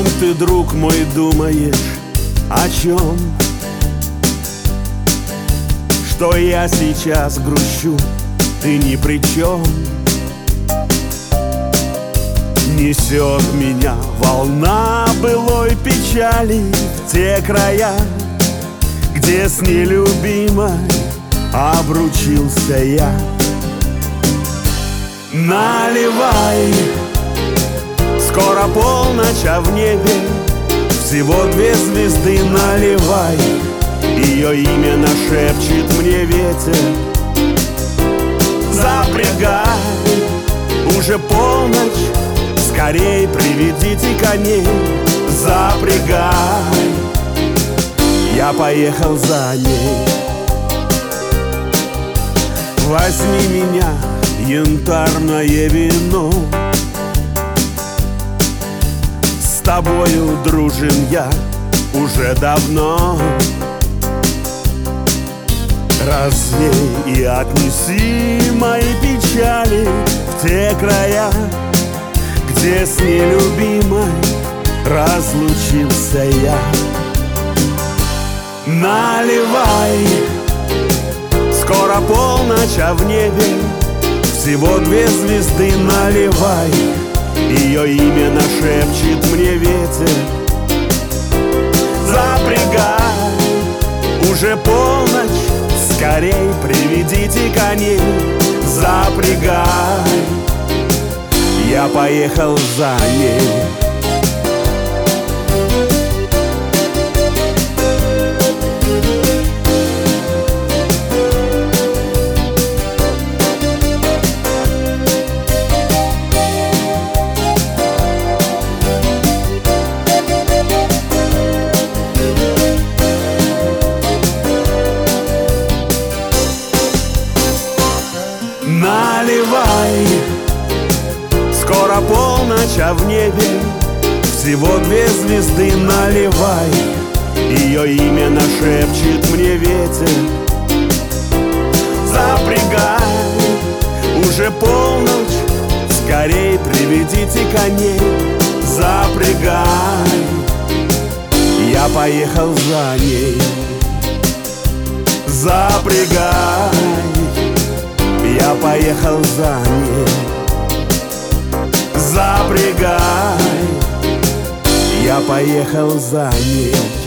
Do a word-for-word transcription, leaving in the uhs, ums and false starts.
ты, друг мой, думаешь? О чем? Что я сейчас грущу, ты ни при чем. Несет меня волна былой печали в те края, где с нелюбимой обручился я. Наливай, скоро полночь, а в небе всего две звезды. Наливай, ее имя нашепчет мне ветер. Запрягай, уже полночь, скорей приведите коней. Запрягай, я поехал за ней. Возьми меня, янтарное вино, с тобою дружим я уже давно. Развей и отнеси мои печали в те края, где с нелюбимой разлучился я. Наливай, скоро полночь, а в небе всего две звезды. Наливай, ее имя нашепчет мне ветер. Запрягай, уже полночь, скорей приведите коней. Запрягай, я поехал за ней. Наливай, скоро полночь, а в небе всего две звезды. Наливай, ее имя нашепчет мне ветер. Запрягай, уже полночь, скорей приведите коней. Запрягай, я поехал за ней. Запрягай, я поехал за ней. Запрягай, я поехал за ней.